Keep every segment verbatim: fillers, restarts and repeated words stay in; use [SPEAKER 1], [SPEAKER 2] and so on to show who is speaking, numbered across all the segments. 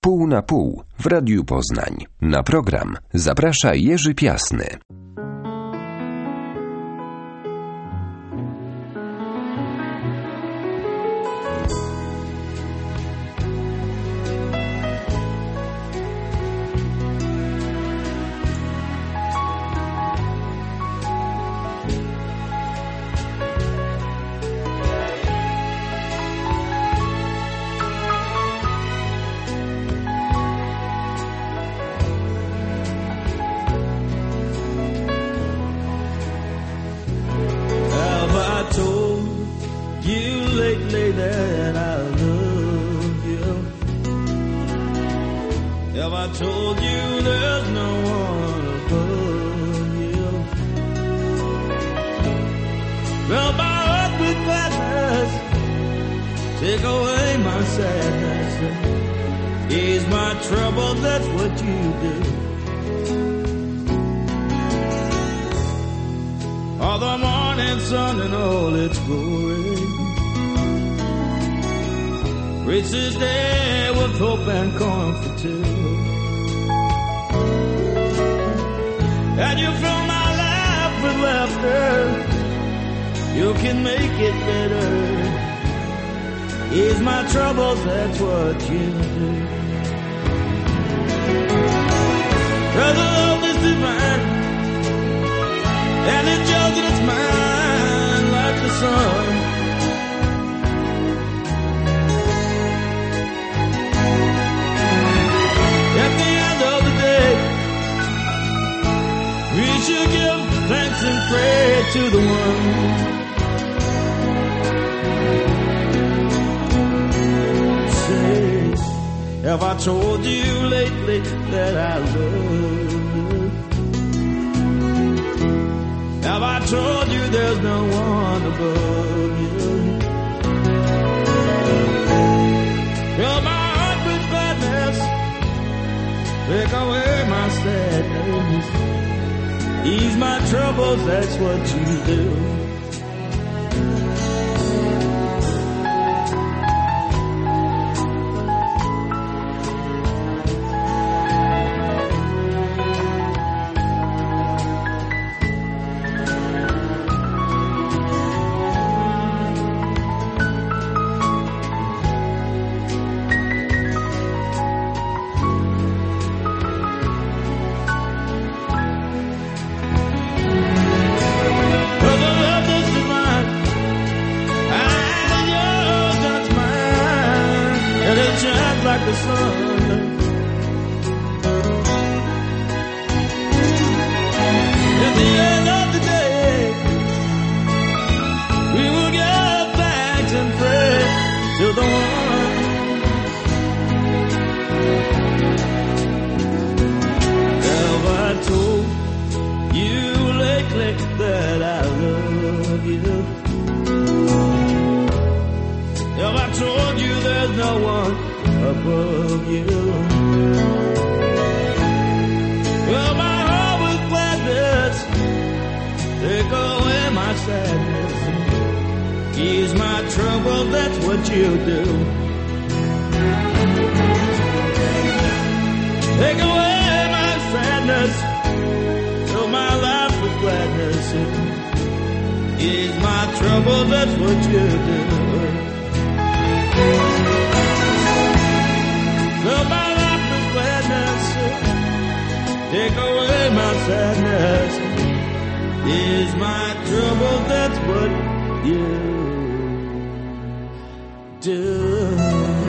[SPEAKER 1] Pół na pół w Radiu Poznań. Na program zaprasza Jerzy Piasny.
[SPEAKER 2] Have I told you lately that I love you? Have I told you there's no one above you? Fill my heart with gladness, take away my sadness, ease my troubles, that's what you do. Like the sun, at the end of the day, we will give thanks and pray to the one. Have I told you lately that I love you? Have I told you there's no one above you? Well, my heart with gladness, take away my sadness, ease my trouble, that's what you do. Take away my sadness, fill my life with gladness, ease my trouble, that's what you do. Fill my life with gladness, take away my sadness, ease my trouble, that's what you do.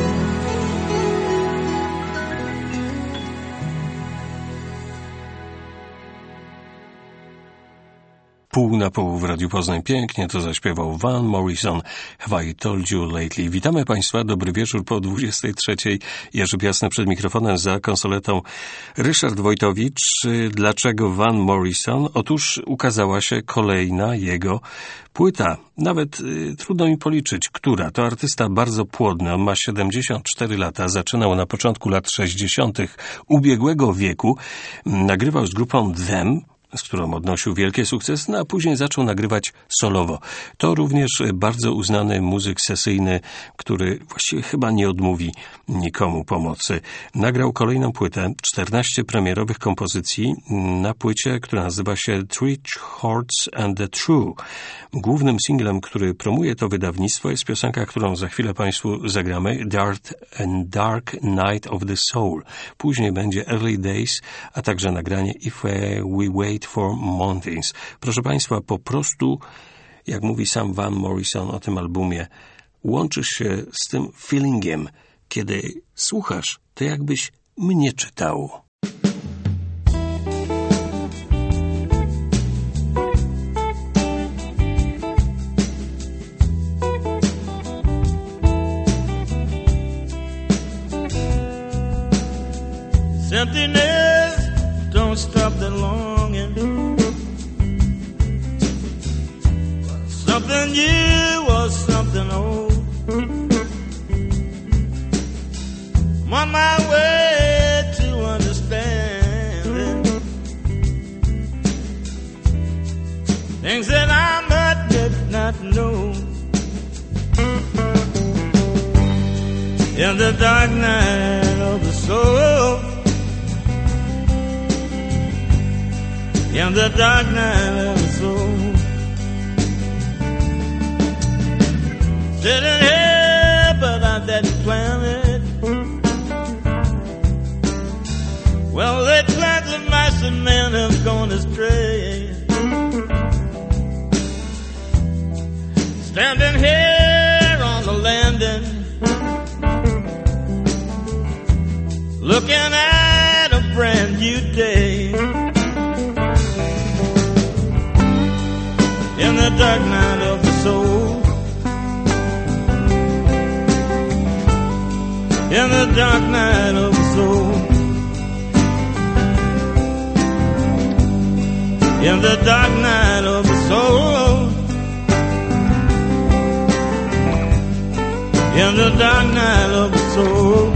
[SPEAKER 3] Pół na pół w Radiu Poznań. Pięknie to zaśpiewał Van Morrison. Have I told you lately? Witamy Państwa, dobry wieczór po dwudziestej trzeciej. Jerzy Piasny przed mikrofonem, za konsoletą Ryszard Wojtowicz. Dlaczego Van Morrison? Otóż ukazała się kolejna jego płyta. Nawet y, trudno mi policzyć, która. To artysta bardzo płodny. On ma siedemdziesiąt cztery lata. Zaczynał na początku lat sześćdziesiątych ubiegłego wieku. Nagrywał z grupą Them. z którą odnosił wielkie sukcesy, no a później zaczął nagrywać solowo. To również bardzo uznany muzyk sesyjny, który właściwie chyba nie odmówi nikomu pomocy. Nagrał kolejną płytę, czternaście premierowych kompozycji na płycie, która nazywa się Three Chords and the True. Głównym singlem, który promuje to wydawnictwo, jest piosenka, którą za chwilę Państwu zagramy, Dark and Dark Night of the Soul. Później będzie Early Days, a także nagranie If We Wait for Mountains. Proszę Państwa, po prostu, jak mówi sam Van Morrison o tym albumie, łączysz się z tym feelingiem, kiedy słuchasz, to jakbyś mnie czytał.
[SPEAKER 2] Emptiness don't stop the longing. Something new or something old. I'm on my way to understand things that I might did not know. In the dark night of the soul, in the dark night of the soul, sitting here, but I didn't plan it. Well, they planned the mice and men have gone astray. Standing here on the landing, looking at a brand new day. In the dark night of the soul, in the dark night of the soul, in the dark night of the soul, in the dark night of the soul.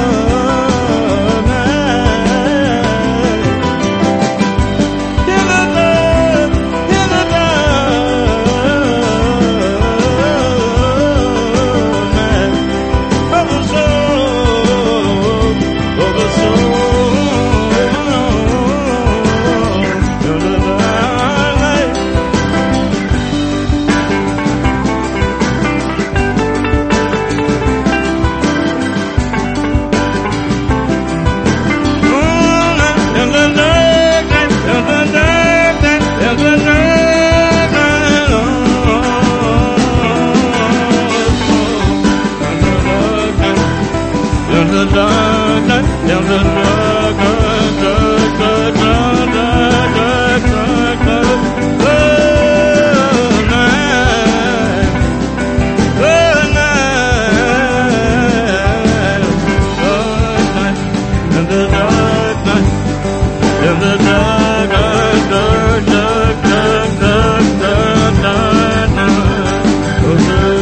[SPEAKER 4] In the
[SPEAKER 2] in the drug, drug, drug, drug, drug, drug, drug, drug, drug, love night, love night, love night, in the dark night, in the dark, dark, dark, dark, dark, dark, dark, dark night. Oh,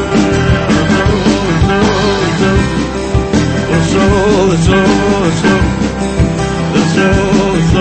[SPEAKER 2] so, so, so, so, so, so, so,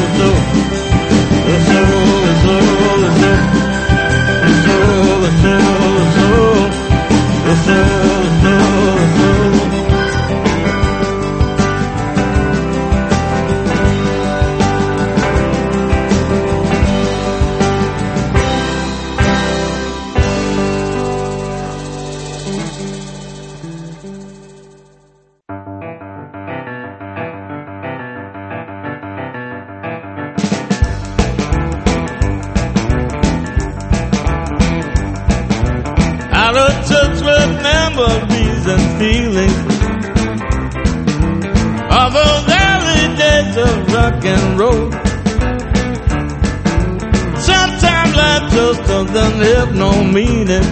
[SPEAKER 2] out of touch with memories and feelings of those early days of rock and roll. Sometimes life just doesn't have no meaning.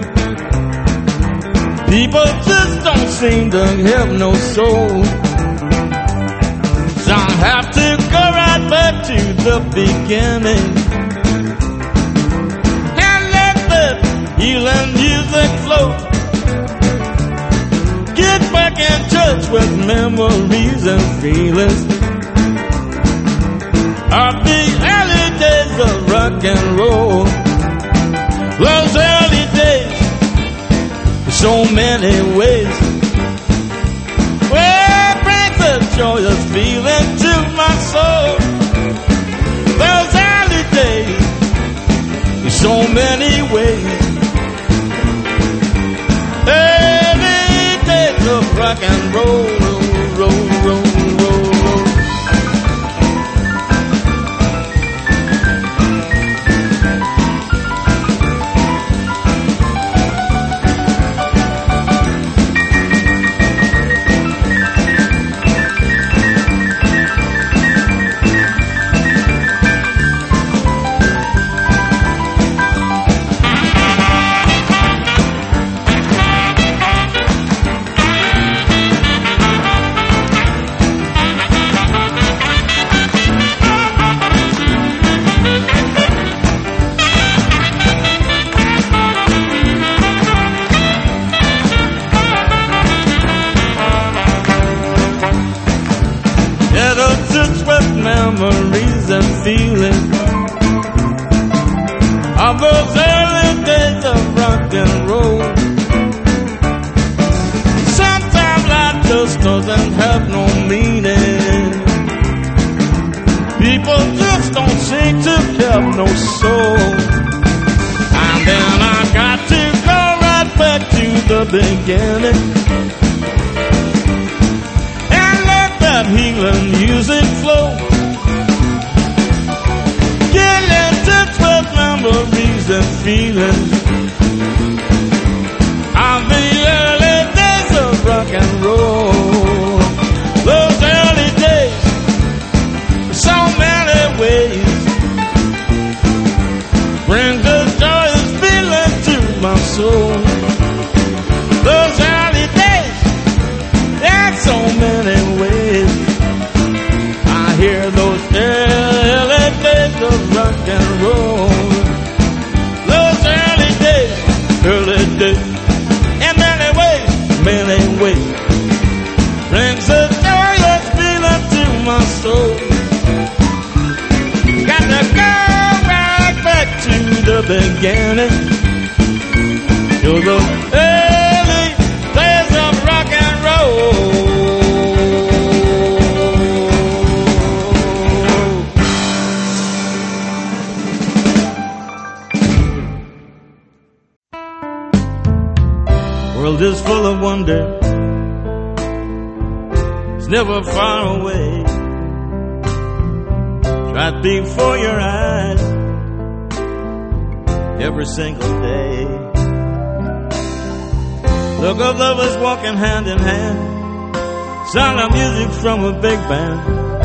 [SPEAKER 2] People just don't seem to have no soul. Some have to go right back to the beginning. Healing music flow. Get back in touch with memories and feelings of the early days of rock and roll. Those early days, so many ways. Well, it brings a joyous feeling to my soul. Those early days, so many ways. Early days of rock and roll, roll, roll, roll, roll. Memories and feelings of those early days of rock and roll. Sometimes life just doesn't have no meaning. People just don't seem to have no soul. And then I got to go right back to the beginning and let that healing music flow. Memories and feelings of the early days of rock and roll. Those early days, so many ways, brings a joyous feeling to my soul. Those early days, there's so many ways. I hear those early days of rock and roll. Early days, in many ways, many ways, brings a joyous feeling to my soul. Got to go right back to the beginning, to the early days of rock and roll. World is full of wonder, it's never far away, right before your eyes, every single day. Look of lovers walking hand in hand, sound of music from a big band.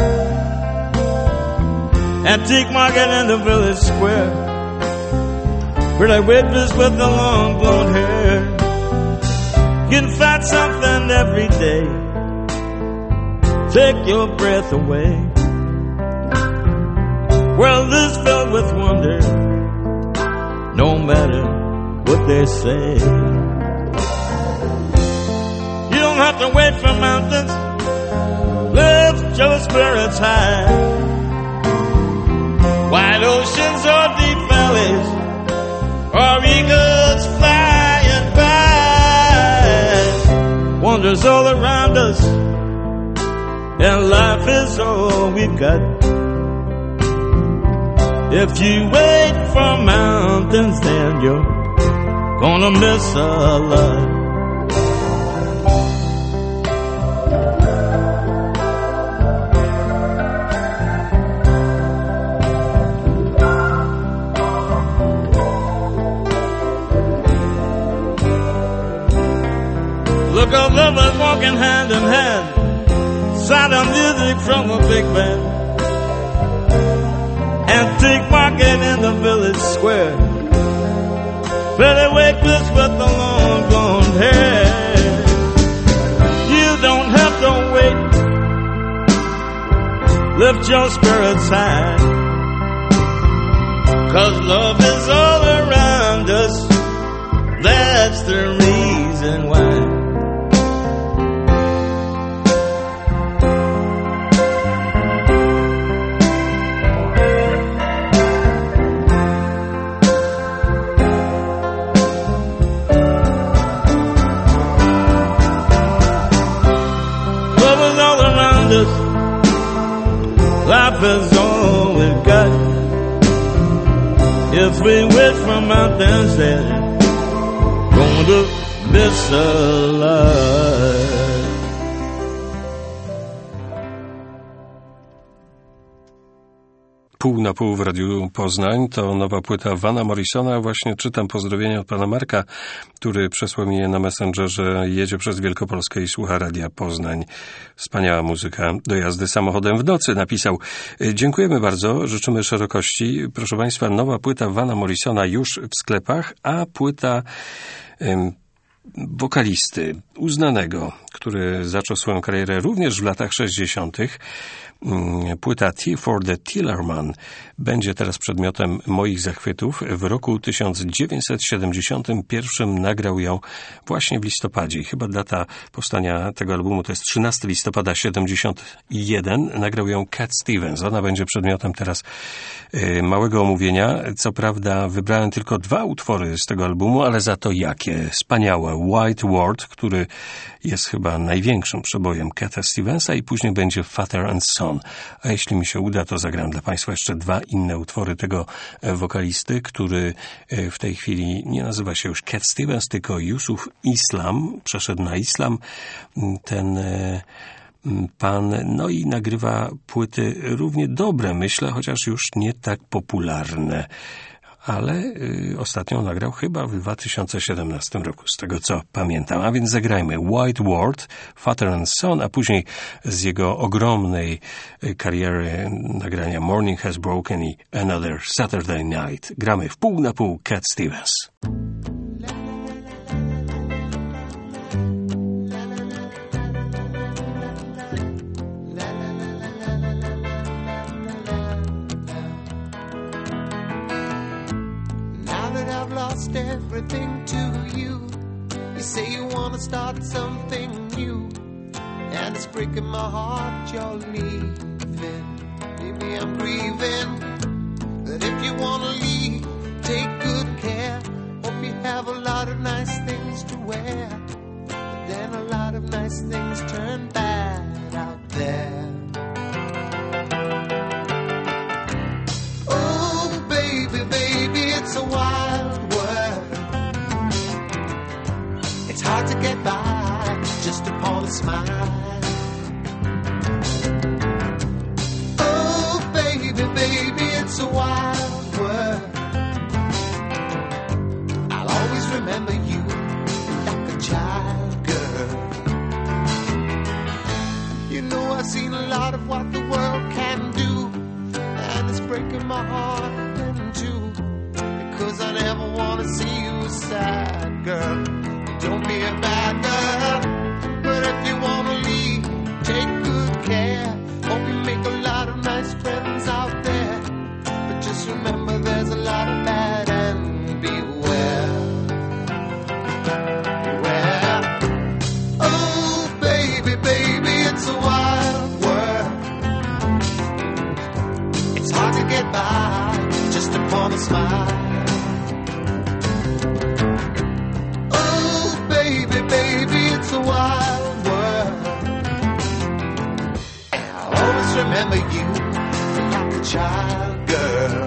[SPEAKER 2] Antique market in the village square, pretty waitress with the long blonde hair. You can find something every day, take your breath away. World is filled with wonder, no matter what they say. You don't have to wait for mountains, lift your spirits high. Wide oceans or deep valleys, or eagles flying by. Wonders all around us, and life is all we've got. If you wait for mountains, then you're gonna miss a lot. Look at lovers walking hand in hand, sound of music from a big band. Antique market in the village square, pretty waitress with the long blonde hair. You don't have to wait, lift your spirits high, 'cause love is all around us, that's the reason why. Life is all we've got. If we wait for mountains, then gonna miss a lot.
[SPEAKER 3] Pół na pół w Radiu Poznań to nowa płyta Vana Morrisona. Właśnie czytam pozdrowienia od pana Marka, który przesłał mi je na Messengerze. Jedzie przez Wielkopolskę i słucha Radia Poznań. Wspaniała muzyka do jazdy samochodem w nocy. Napisał: dziękujemy bardzo, życzymy szerokości. Proszę państwa, nowa płyta Vana Morrisona już w sklepach, a płyta ym, wokalisty uznanego, który zaczął swoją karierę również w latach sześćdziesiątych. Płyta Tea for the Tillerman będzie teraz przedmiotem moich zachwytów. W roku tysiąc dziewięćset siedemdziesiątym pierwszym nagrał ją właśnie w listopadzie. Chyba data powstania tego albumu to jest trzynastego listopada siedemdziesiątego pierwszego. Nagrał ją Cat Stevens. Ona będzie przedmiotem teraz y, małego omówienia. Co prawda wybrałem tylko dwa utwory z tego albumu, ale za to jakie. Wspaniałe White Ward, który jest chyba największym przebojem Cata Stevensa, i później będzie Father and Son. A jeśli mi się uda, to zagram dla państwa jeszcze dwa inne utwory tego wokalisty, który w tej chwili nie nazywa się już Cat Stevens, tylko Yusuf Islam. Przeszedł na islam ten pan, no i nagrywa płyty równie dobre, myślę, chociaż już nie tak popularne. Ale y, ostatnio nagrał chyba w dwa tysiące siedemnastym roku, z tego co pamiętam. A więc zagrajmy White Ward, Father and Son, a później z jego ogromnej y, kariery nagrania Morning Has Broken i Another Saturday Night. Gramy w pół na pół Cat Stevens.
[SPEAKER 4] Lost everything to you. You say you want to start something new, and it's breaking my heart you're leaving. Maybe I'm grieving, but if you want to leave, take good care. Hope you have a lot of nice things to wear, but then a lot of nice things turn bad out there. Oh baby, baby, it's a wild world. It's hard to get by just upon a smile. Oh baby, baby, it's a wild world. I'll always remember you like a child girl. seen a lot of what the world can do, and it's breaking my heart in two, because I never want to see you sad, girl. Don't be a bad girl, but if you want to leave, take good care. Hope you make a lot of nice friends out there, but just remember there's a lot of bad, and beware. Beware. Oh, baby, baby, it's a wild world. It's hard to get by just upon a smile. Oh, baby, baby, it's a wild world. Always remember you like a child, girl.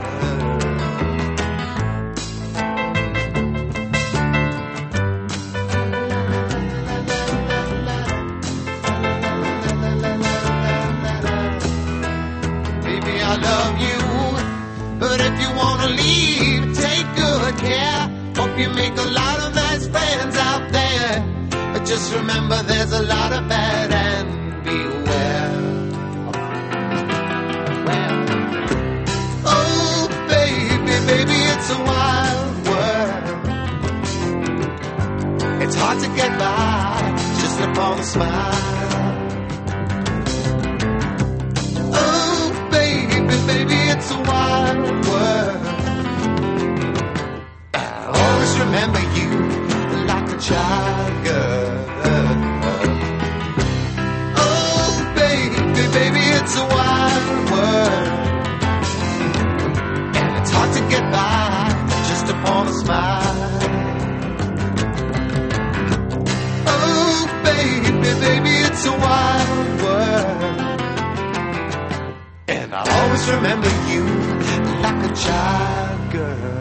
[SPEAKER 4] Baby, I love you, but if you wanna leave, take good care. Hope you make a lot of nice friends out there, but just remember there's a lot of bad, and beware. Baby, it's a wild world. It's hard to get by just upon a smile. Oh, baby, baby, it's a wild world. Always remember you like a child, girl. Oh, baby, baby, it's a wild world. Hard to get by just upon a smile. Oh, baby, baby, it's a wild world, and I'll always remember you like a child, girl.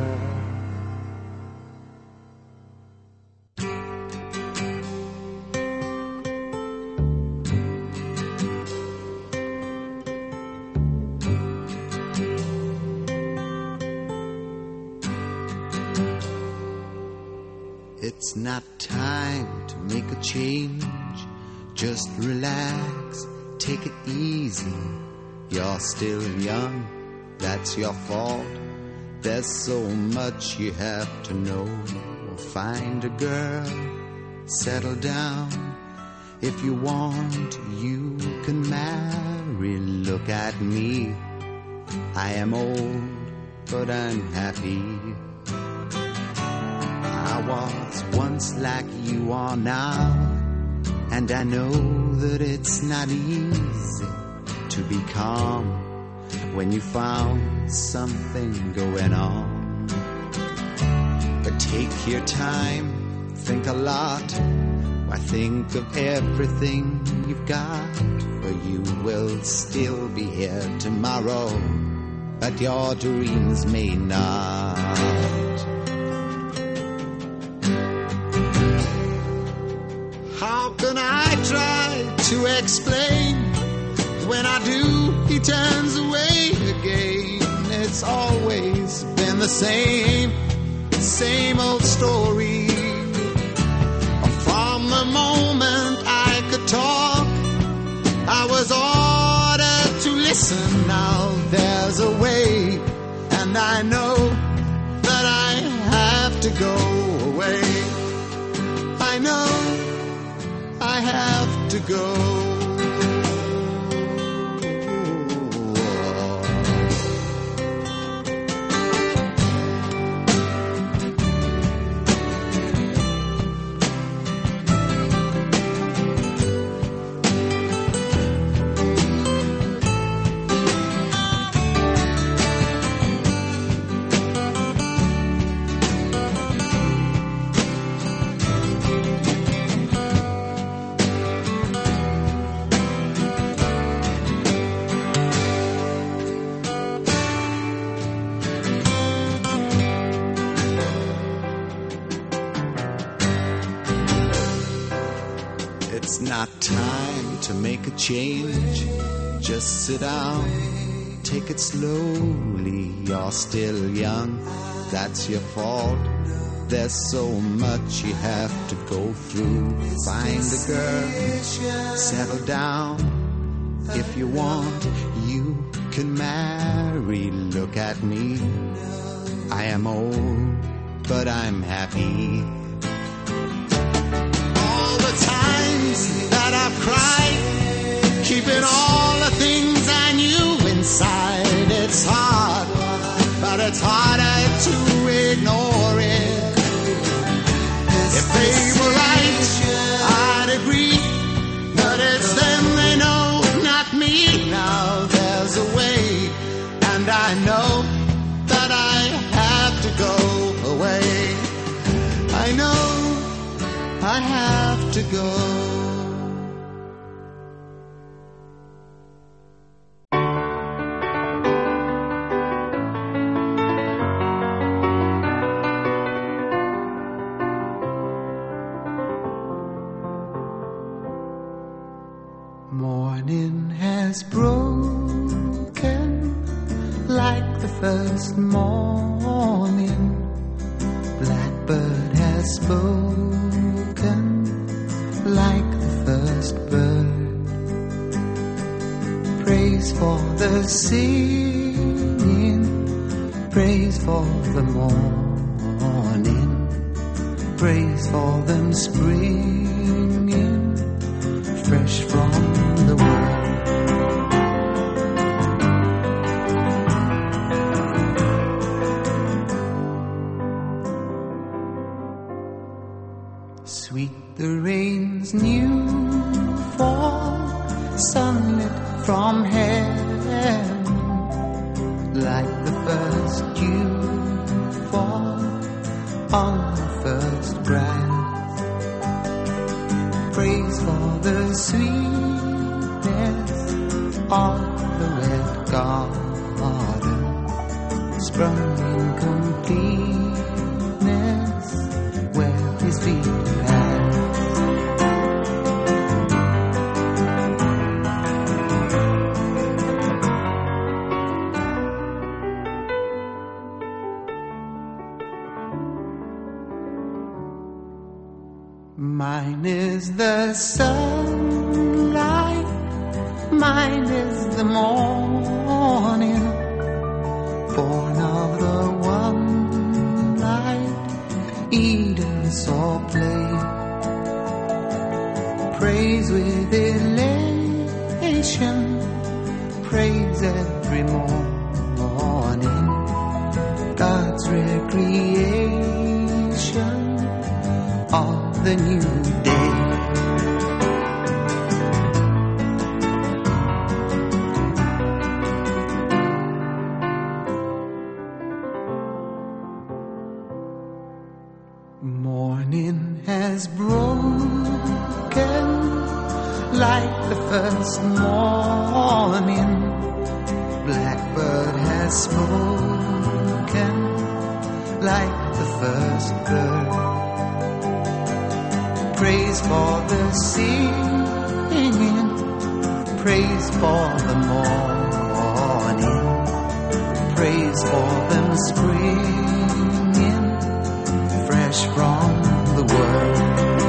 [SPEAKER 4] It's not time to make a change. Just relax, take it easy. You're still young, that's your fault. There's so much you have to know. Find a girl, settle down. If you want, you can marry. Look at me, I am old, but I'm happy. I was once like you are now, and I know that it's not easy to be calm when you found something going on. But take your time, think a lot. Why, think of everything you've got, for you will still be here tomorrow, but your dreams may not. How can I try to explain? When I do, he turns away again. It's always been the same, same old story. From the moment I could talk, I was ordered to listen. Now there's a way, and I know that I have to go away. I know I have to go. It's not time to make a change. Just sit down, take it slowly. You're still young, that's your fault. There's so much you have to go through. Find a girl, settle down. If you want, you can marry. Look at me. I am old, but I'm happy. All the times that I've cried, keeping all the things I knew inside. It's hard, but it's harder to ignore it. If they were right, I'd agree. But it's them they know, not me. Now there's a way, and I know that I have to go away. I know I have to go. Morning has broken like the first morning. Blackbird has spoken like the first bird. Praise for the singing, praise for the morning, praise for them springing fresh from the world. Sweet the rain's new fall, sunlit from heaven, like the first dew fall on the first grass. Praise for the sweetness of the red garden, sprung in completeness where his feet had. Mine is the sunlight, mine is the morning, born of the one light Eden saw play. Praise with elation, praise every morning, God's recreation of the new day. Morning has broken like the first morning. Blackbird has spoken like the first bird. Praise for the singing, praise for the morning, praise for them springing fresh from the world.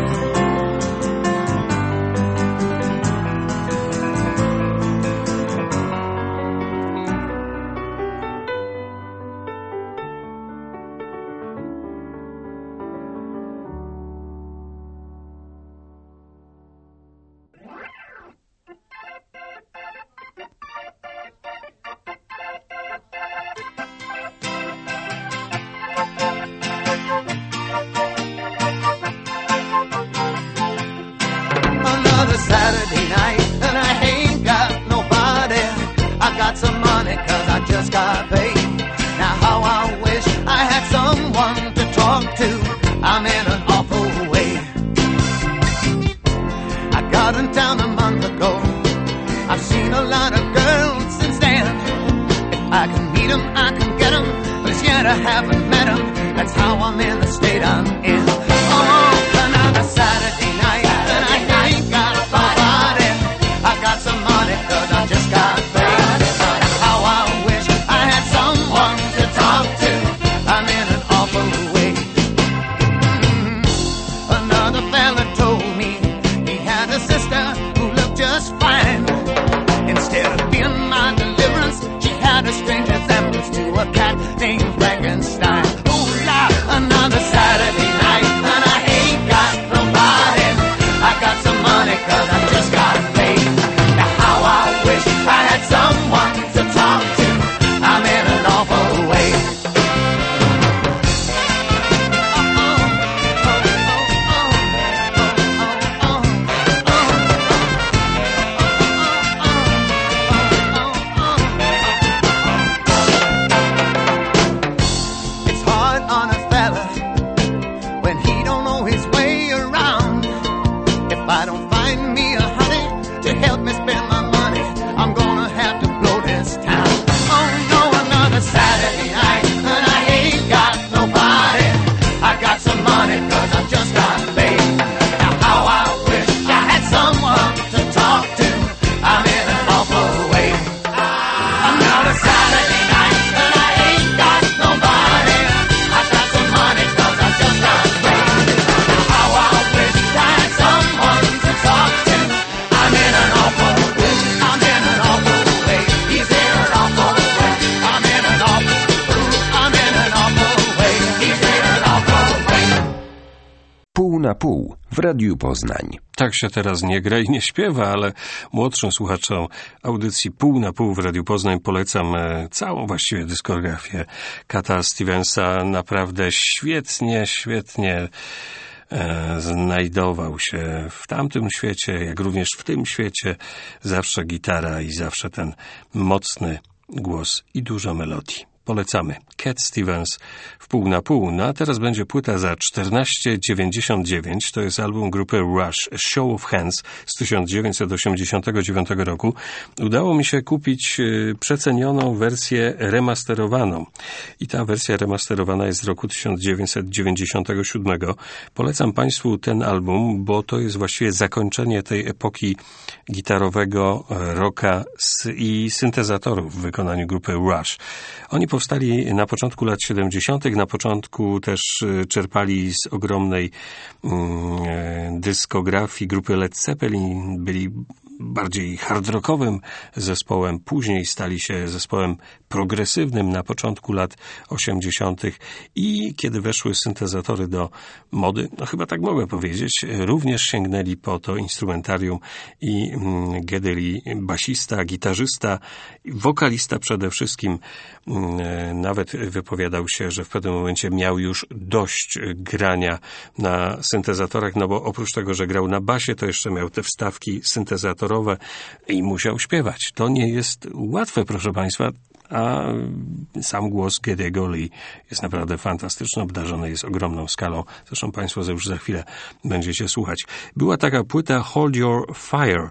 [SPEAKER 4] Saturday night and I ain't got nobody. I got some money cause I just got paid. Now how I wish I had someone to talk to. I'm in an awful way. I got in town a month ago. I've seen a lot of girls since then. If I can meet them, I can get them, but as yet I haven't met them. That's how I'm in the state I'm in. Oh, another Saturday night and I ain't got nobody. I got some money cause I just got paid. How I wish I had someone to talk to. I'm in an awful way. Mm-hmm. Another fella told me he had a sister who looked just fine.
[SPEAKER 1] na pół w Radiu Poznań.
[SPEAKER 3] Tak się teraz nie gra i nie śpiewa, ale młodszym słuchaczom audycji Pół na pół w Radiu Poznań polecam całą właściwie dyskografię Cata Stevensa. Naprawdę świetnie, świetnie e, znajdował się w tamtym świecie, jak również w tym świecie. Zawsze gitara i zawsze ten mocny głos i dużo melodii. Polecamy. Cat Stevens w pół na pół. No a teraz będzie płyta za czternaście dziewięćdziesiąt dziewięć. To jest album grupy Rush, Show of Hands z tysiąc dziewięćset osiemdziesiątego dziewiątego roku. Udało mi się kupić przecenioną wersję remasterowaną. I ta wersja remasterowana jest z roku tysiąc dziewięćset dziewięćdziesiątego siódmego. Polecam Państwu ten album, bo to jest właściwie zakończenie tej epoki gitarowego rocka i syntezatorów w wykonaniu grupy Rush. Oni powstali na początku lat siedemdziesiątych. Na początku też czerpali z ogromnej mm, dyskografii grupy Led Zeppelin. Byli bardziej hard rockowym zespołem. Później stali się zespołem progresywnym na początku lat osiemdziesiątych. I kiedy weszły syntezatory do mody, no chyba tak mogę powiedzieć, również sięgnęli po to instrumentarium i mm, Geddy Lee, basista, gitarzysta, wokalista przede wszystkim, mm, nawet wypowiadał się, że w pewnym momencie miał już dość grania na syntezatorach, no bo oprócz tego, że grał na basie, to jeszcze miał te wstawki syntezatorowe i musiał śpiewać. To nie jest łatwe, proszę Państwa, a sam głos Geddy'ego Lee jest naprawdę fantastyczny, obdarzony jest ogromną skalą. Zresztą Państwo już za chwilę będziecie słuchać. Była taka płyta Hold Your Fire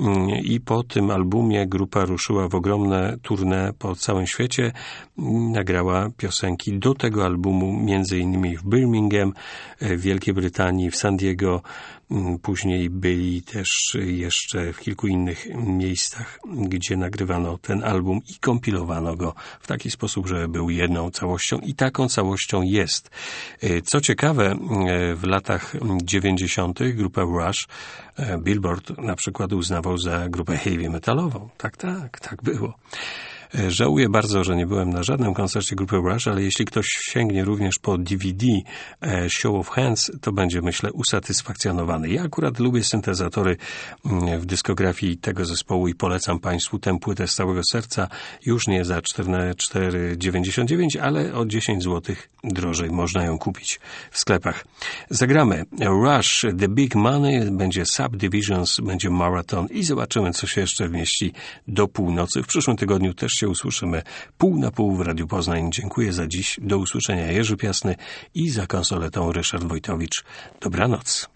[SPEAKER 3] i po tym albumie grupa ruszyła w ogromne tournée po całym świecie. Nagrała piosenki do tego albumu, między innymi w Birmingham, w Wielkiej Brytanii, w San Diego. Później byli też jeszcze w kilku innych miejscach, gdzie nagrywano ten album i kompilowano go w taki sposób, że był jedną całością i taką całością jest. Co ciekawe, w latach dziewięćdziesiątych grupę Rush Billboard na przykład uznawał za grupę heavy metalową. Tak, tak, tak było. Żałuję bardzo, że nie byłem na żadnym koncercie grupy Rush, ale jeśli ktoś sięgnie również po D V D Show of Hands, to będzie, myślę, usatysfakcjonowany. Ja akurat lubię syntezatory w dyskografii tego zespołu i polecam Państwu tę płytę z całego serca. Już nie za cztery dziewięćdziesiąt dziewięć, ale o dziesięć złotych drożej można ją kupić w sklepach. Zagramy Rush, The Big Money, będzie Subdivisions, będzie Marathon i zobaczymy, co się jeszcze wmieści do północy. W przyszłym tygodniu też się usłyszymy pół na pół w Radiu Poznań. Dziękuję za dziś. Do usłyszenia. Jerzy Piasny i za konsoletą Ryszard Wojtowicz. Dobranoc.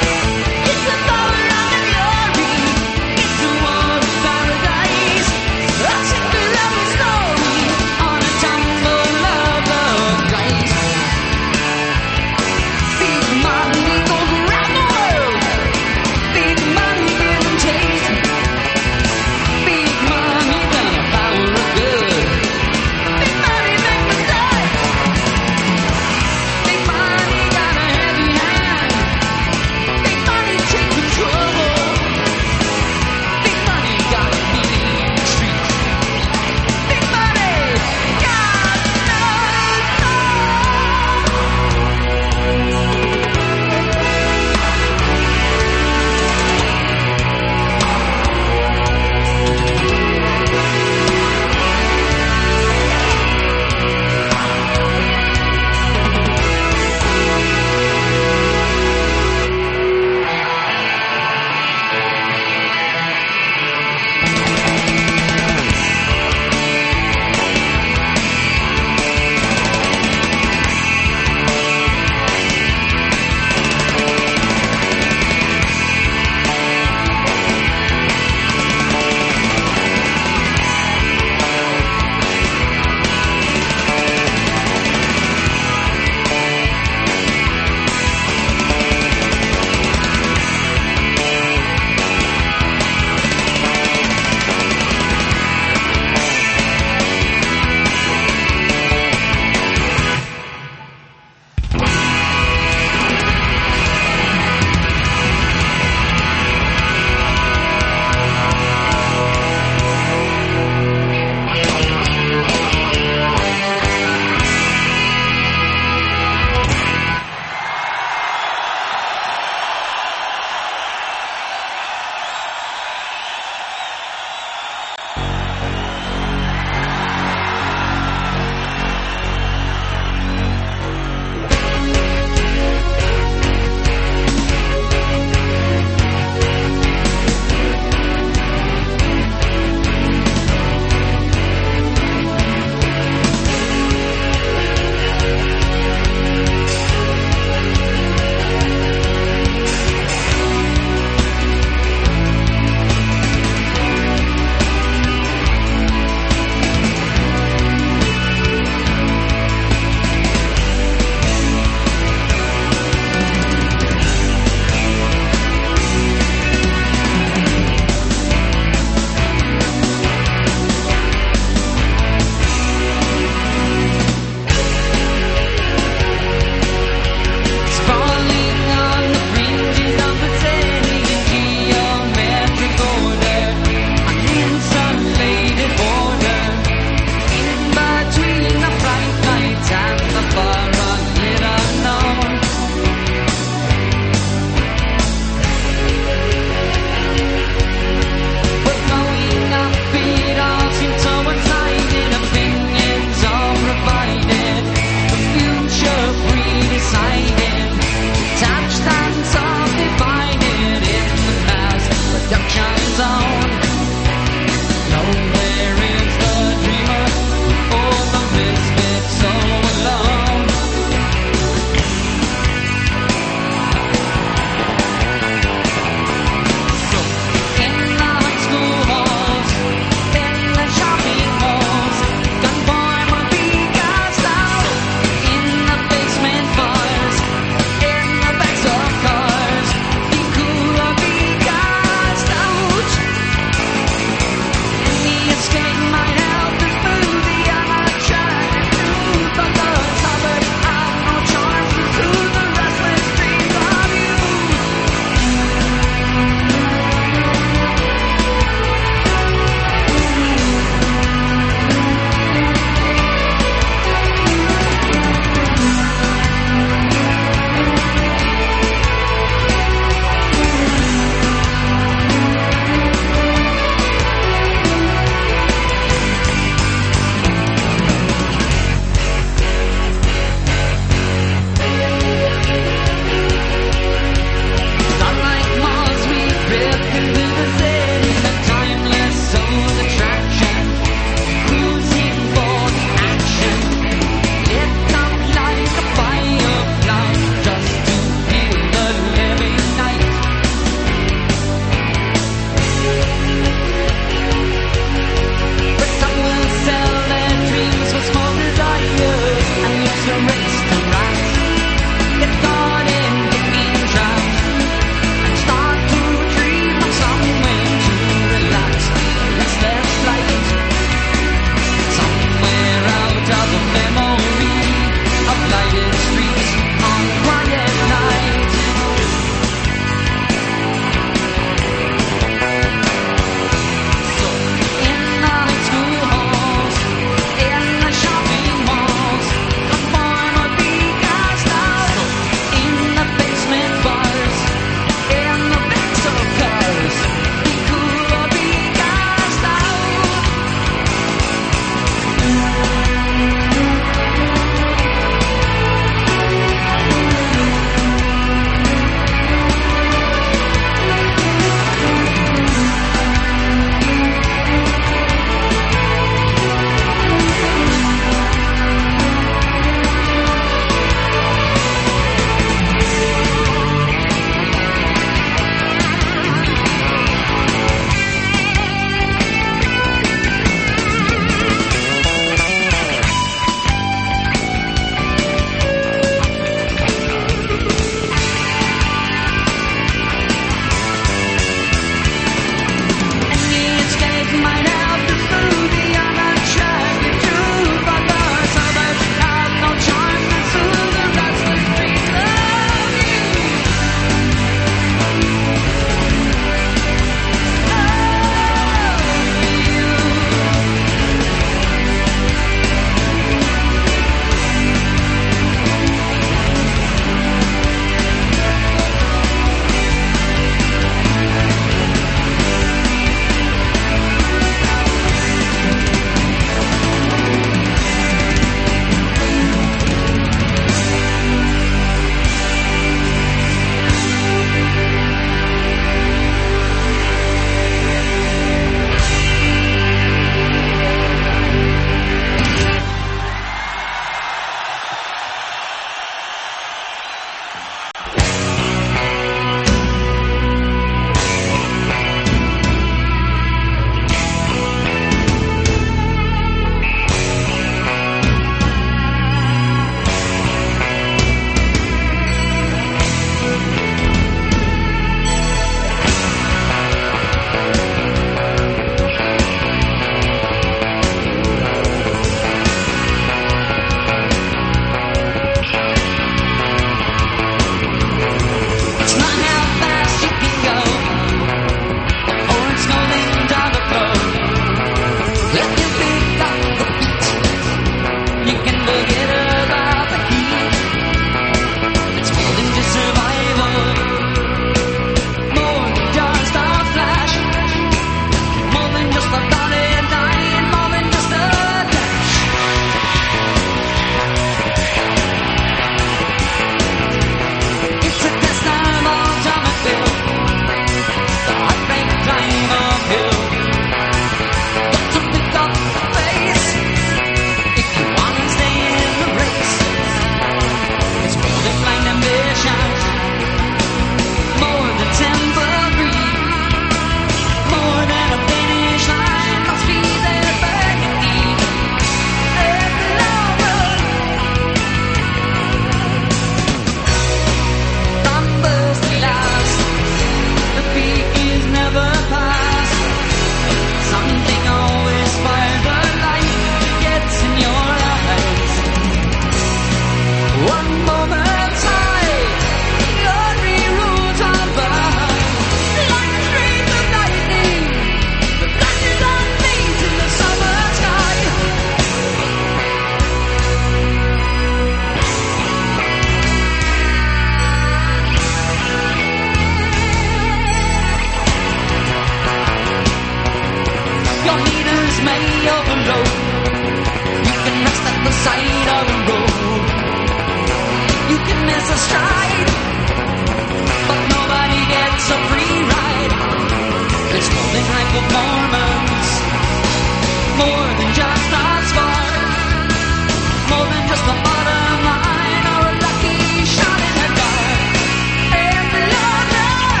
[SPEAKER 5] there's a stride, but nobody gets a free ride. It's more than high performance, more than just a spark, more than just the bottom line or a lucky shot in the dark. And London,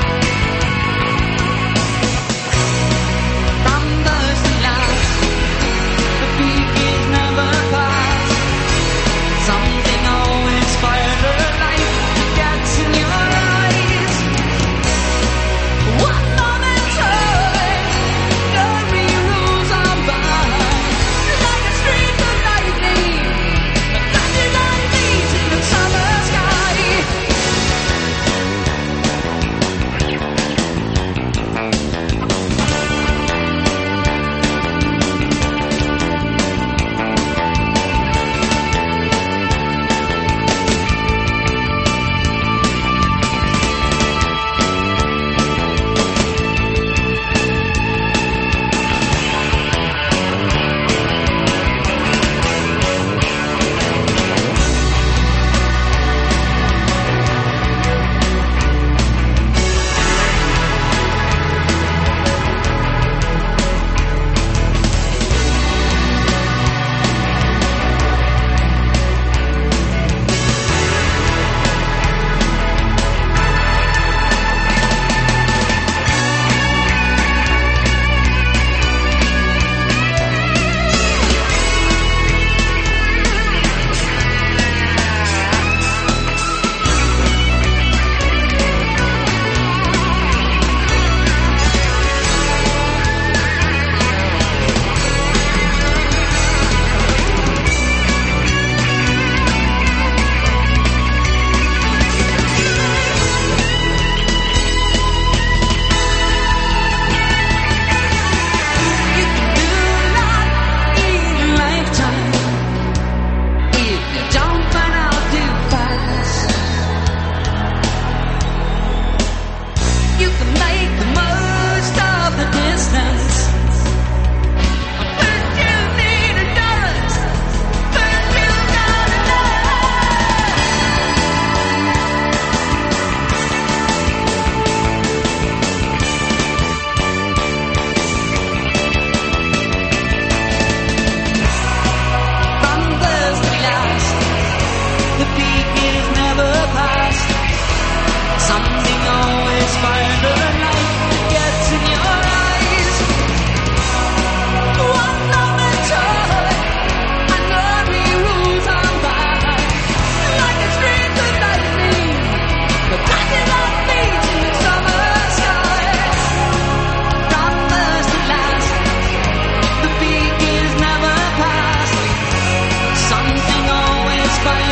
[SPEAKER 5] from first to last, the peak is never past. Something always fires the light that gets in your eyes. One moment time, the rerules are by, like a streak of lightning, a blinding light leads in the summer sky.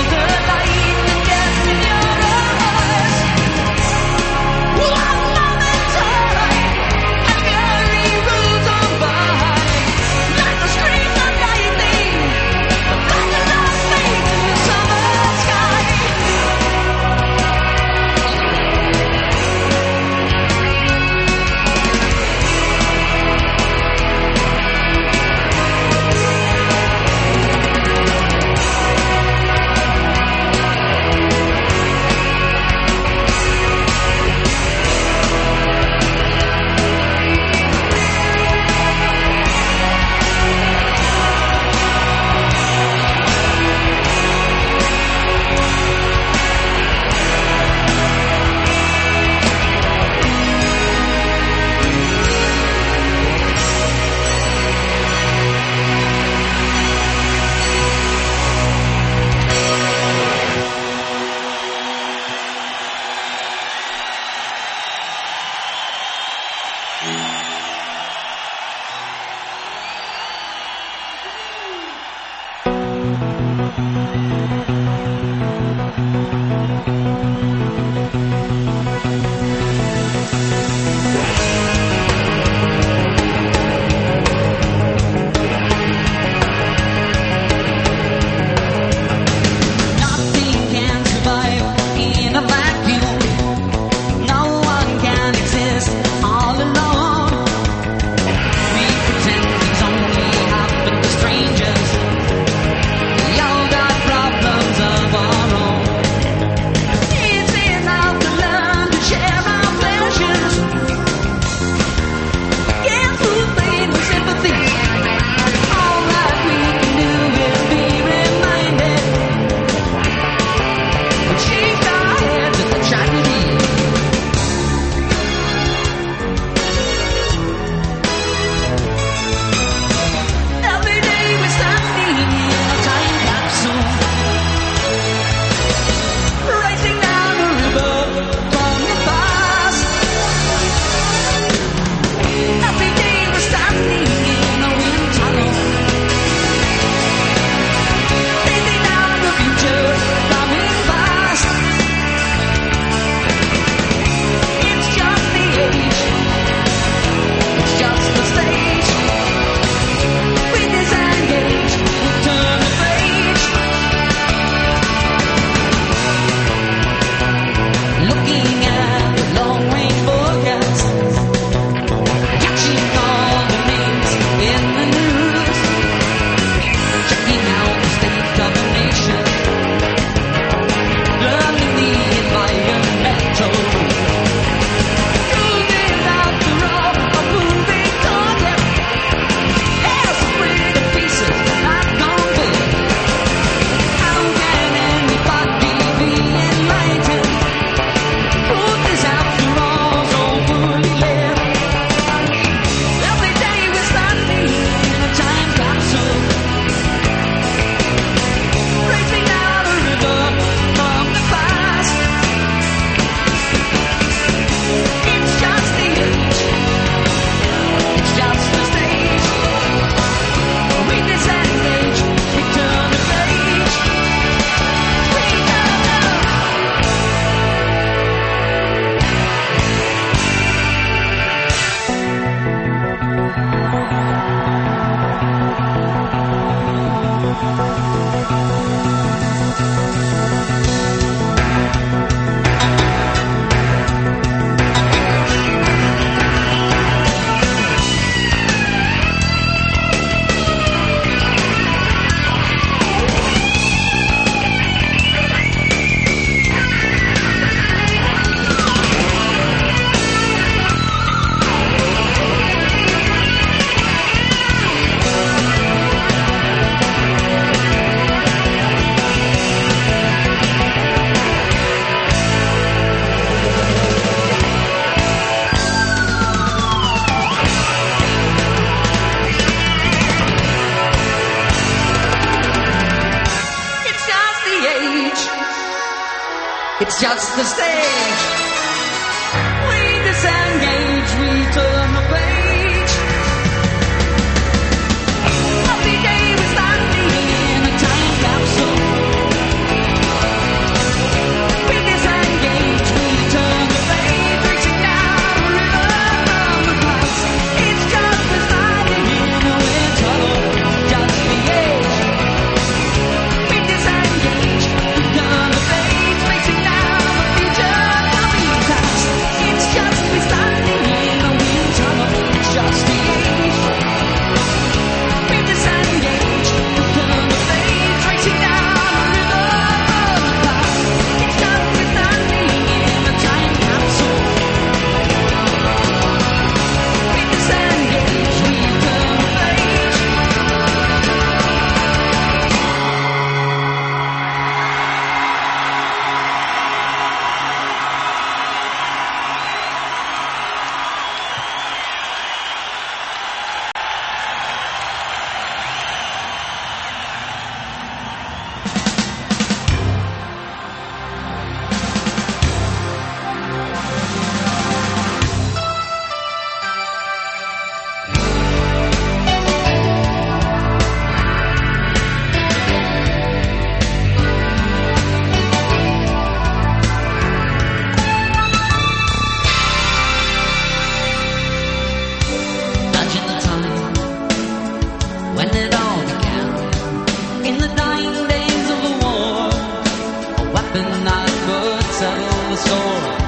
[SPEAKER 5] One moment It's just a stage. We disengage, we turn the page. Every day we're standing in a time capsule. We disengage, we turn the page, reaching down the river from the clouds. It's just a standing in a wind tunnel, just the age. We disengage, we turn the page, facing down the future coming past. It's just we standing in a wind tunnel, it's just the age. We disengage, we turn the page, racing down the river from the past. It's just we standing in a time capsule. We disengage, we turn the page. Imagine the time when it all began. In the dying days of the war, a weapon that could settle the score.